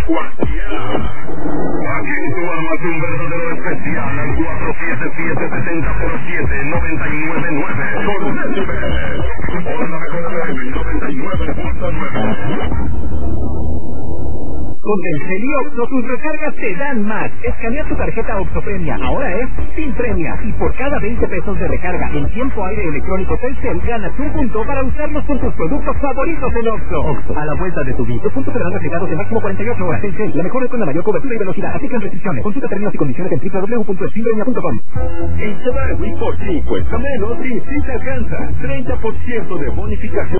cualquiera. Aquí en tu almacén un verdadero especial al 477-70x7-999 por decibel. Por la mejor FM 99.9. Con Telcel y Oxxo tus recargas te dan más. Escanea tu tarjeta Oxxo Premia. Ahora es sin premia. Y por cada 20 pesos de recarga en tiempo aire electrónico Telcel, ganas un punto para usarlos con tus productos favoritos en Oxxo. Oxxo, a la vuelta de tu vida. Los puntos serán aplicados en máximo 48 horas. Telcel, la mejor red con la mayor cobertura y velocidad. Aplican restricciones. Consulta términos y condiciones en www.sinpremia.com. En Chedraui por 5 cuesta menos y sí te alcanza. 30% de bonificación.